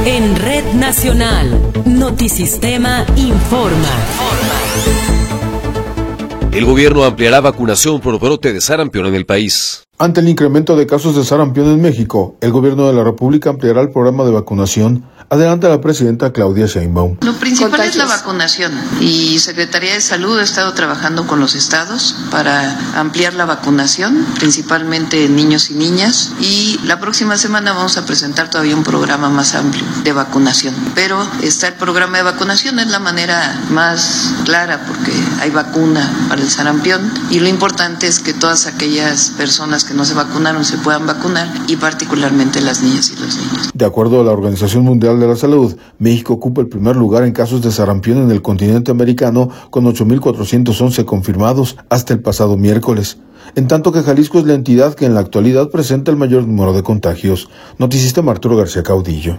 En Red Nacional, Notisistema informa. El gobierno ampliará vacunación por brote de sarampión en el país. Ante el incremento de casos de sarampión en México, el gobierno de la República ampliará el programa de vacunación. Adelante la presidenta Claudia Sheinbaum. Lo principal es la vacunación y Secretaría de Salud ha estado trabajando con los estados para ampliar la vacunación, principalmente en niños y niñas, y la próxima semana vamos a presentar todavía un programa más amplio de vacunación. Pero está el programa de vacunación, es la manera más clara porque hay vacuna para el sarampión y lo importante es que todas aquellas personas que no se vacunaron se puedan vacunar y particularmente las niñas y los niños. De acuerdo a la Organización Mundial de la Salud, México ocupa el primer lugar en casos de sarampión en el continente americano con 8.411 confirmados hasta el pasado miércoles, en tanto que Jalisco es la entidad que en la actualidad presenta el mayor número de contagios. Notisistema Arturo García Caudillo.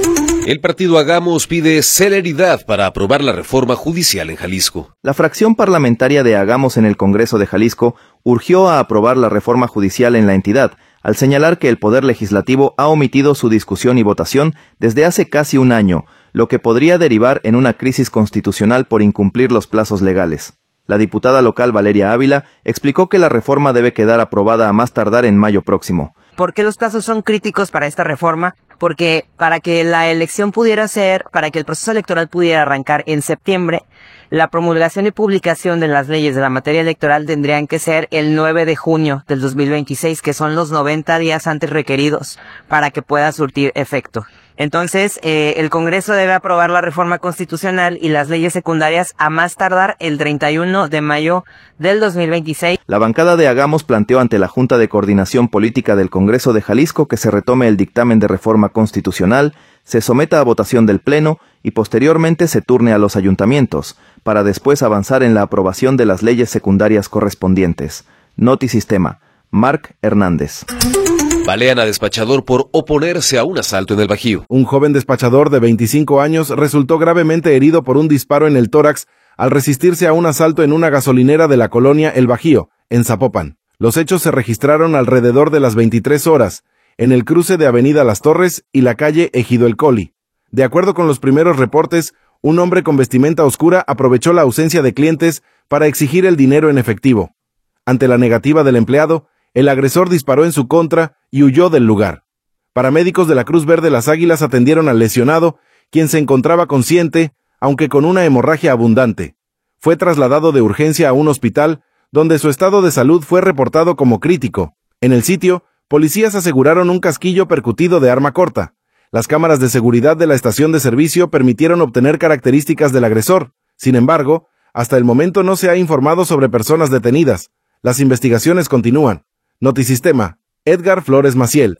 El partido Hagamos pide celeridad para aprobar la reforma judicial en Jalisco. La fracción parlamentaria de Hagamos en el Congreso de Jalisco urgió a aprobar la reforma judicial en la entidad, al señalar que el Poder Legislativo ha omitido su discusión y votación desde hace casi un año, lo que podría derivar en una crisis constitucional por incumplir los plazos legales. La diputada local Valeria Ávila explicó que la reforma debe quedar aprobada a más tardar en mayo próximo. ¿Por qué los plazos son críticos para esta reforma? Porque para que la elección pudiera ser, para que el proceso electoral pudiera arrancar en septiembre, la promulgación y publicación de las leyes de la materia electoral tendrían que ser el 9 de junio del 2026, que son los 90 días antes requeridos para que pueda surtir efecto. Entonces, el Congreso debe aprobar la reforma constitucional y las leyes secundarias a más tardar el 31 de mayo del 2026. La bancada de Hagamos planteó ante la Junta de Coordinación Política del Congreso de Jalisco que se retome el dictamen de reforma constitucional, se someta a votación del Pleno y posteriormente se turne a los ayuntamientos, para después avanzar en la aprobación de las leyes secundarias correspondientes. Notisistema, Marc Hernández. Balean a despachador por oponerse a un asalto en el Bajío. Un joven despachador de 25 años resultó gravemente herido por un disparo en el tórax al resistirse a un asalto en una gasolinera de la colonia El Bajío, en Zapopan. Los hechos se registraron alrededor de las 23 horas, en el cruce de Avenida Las Torres y la calle Ejido El Coli. De acuerdo con los primeros reportes, un hombre con vestimenta oscura aprovechó la ausencia de clientes para exigir el dinero en efectivo. Ante la negativa del empleado, el agresor disparó en su contra y huyó del lugar. Paramédicos de la Cruz Verde Las Águilas atendieron al lesionado, quien se encontraba consciente, aunque con una hemorragia abundante. Fue trasladado de urgencia a un hospital, donde su estado de salud fue reportado como crítico. En el sitio, policías aseguraron un casquillo percutido de arma corta. Las cámaras de seguridad de la estación de servicio permitieron obtener características del agresor. Sin embargo, hasta el momento no se ha informado sobre personas detenidas. Las investigaciones continúan. Notisistema, Edgar Flores Maciel.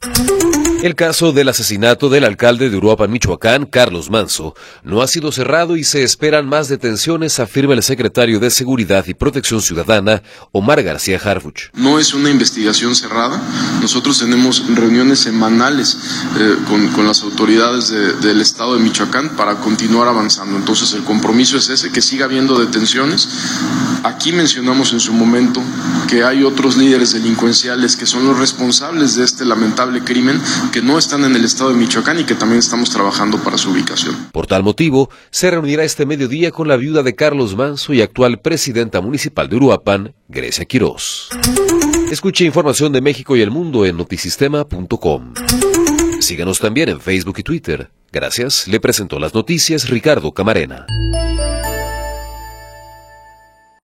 El caso del asesinato del alcalde de Uruapan, Michoacán, Carlos Manso, no ha sido cerrado y se esperan más detenciones, afirma el secretario de Seguridad y Protección Ciudadana, Omar García Harfuch. No es una investigación cerrada. Nosotros tenemos reuniones semanales con las autoridades del estado de Michoacán para continuar avanzando. Entonces el compromiso es ese, que siga habiendo detenciones. Aquí mencionamos en su momento que hay otros líderes delincuenciales que son los responsables de este lamentable crimen, que no están en el estado de Michoacán y que también estamos trabajando para su ubicación. Por tal motivo, se reunirá este mediodía con la viuda de Carlos Manso y actual presidenta municipal de Uruapan, Grecia Quirós. Escuche información de México y el mundo en notisistema.com. Síganos también en Facebook y Twitter. Gracias, le presentó las noticias Ricardo Camarena.